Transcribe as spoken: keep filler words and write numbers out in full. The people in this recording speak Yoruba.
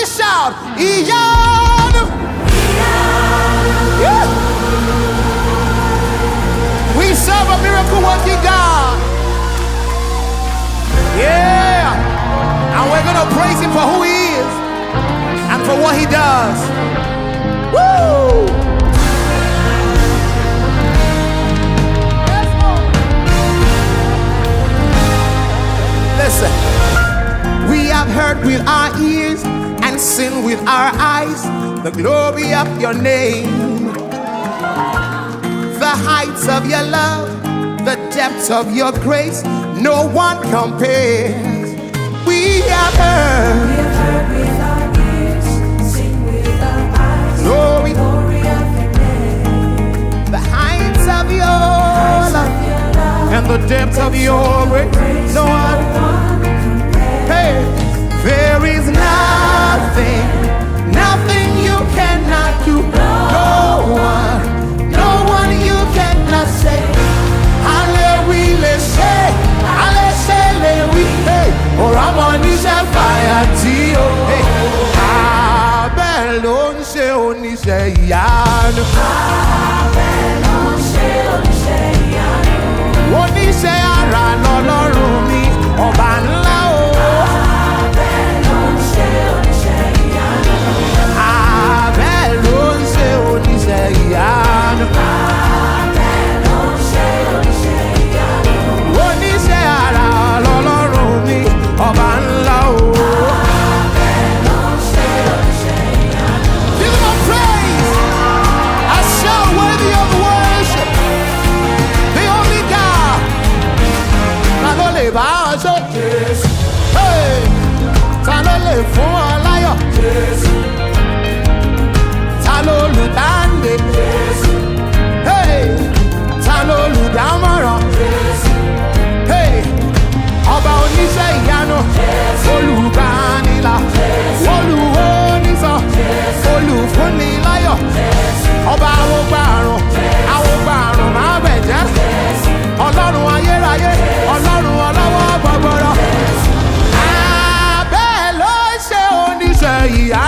Somebody shout, Iyanu. Yeah. We serve a miracle working God. Yeah. And we're going to praise him for who he is and for what he does. Woo! Listen. We have heard with our ears and seen with our eyes the glory of your name, the heights of your love, the depths of your grace, no one compares. We have heard, we have heard with our ears, seen with our eyes, glory, glory of your name, the heights of your, heights love, of your love, and the depths of your grace, no one. Hey, there is nothing, nothing you cannot do. No one, no one you cannot say. Hallelujah, say, hallelujah, hey, or I'm on this fire, tio. Hey, Abelon, say, only say, Yano. Abelon, say, only say, Yano. Only say, Ara, no, no, Rumi, Obanla. Fún ọláyọ̀ Jésù, ta ló lùdáǹdè Jésù, hey, ta ló lùdámọ̀ràn Jésù, hey, ọba oníṣẹ́ ìyanu Jésù, olùgbànilà Jésù, olùwónísàn Jésù, olùfúnniláyọ̀ Jésù, ọba awógbàrún awógbàrún má bẹ̀jẹ́ Jésù, ọlọ́run ayérayé ọlọ́run ọlọ́wọ́ gbọgbọrọ. Yeah.